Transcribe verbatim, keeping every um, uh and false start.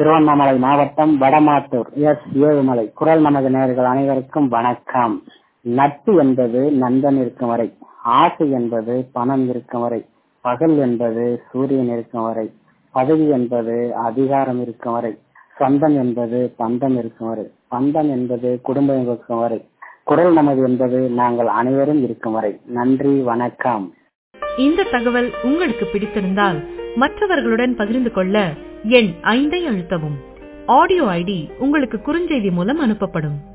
திருவண்ணாமலை மாவட்டம் வடமாத்தூர் எஸ் ஏழுமலை. குரல் நமது நேயர்கள் அனைவருக்கும் வணக்கம். நட்பு என்பது நண்பன் இருக்கும் வரை, ஆசை என்பது பணம் இருக்கும் வரை, பகல் என்பது சூரியன் இருக்கும் வரை, பதவி என்பது அதிகாரம் இருக்கும் வரை, சொந்தம் என்பது பந்தம் இருக்கும் வரை, பந்தம் என்பது குடும்பம் இருக்கும் வரை, குரல் நமது என்பது நாங்கள் அனைவரும் இருக்கும் வரை. நன்றி, வணக்கம். இந்த தகவல் உங்களுக்கு பிடித்திருந்தால் மற்றவர்களுடன் பகிர்ந்து கொள்ள எண் ஐந்தை அழுத்தவும். ஆடியோ ஐடி உங்களுக்கு குறுஞ்செய்தி மூலம் அனுப்பப்படும்.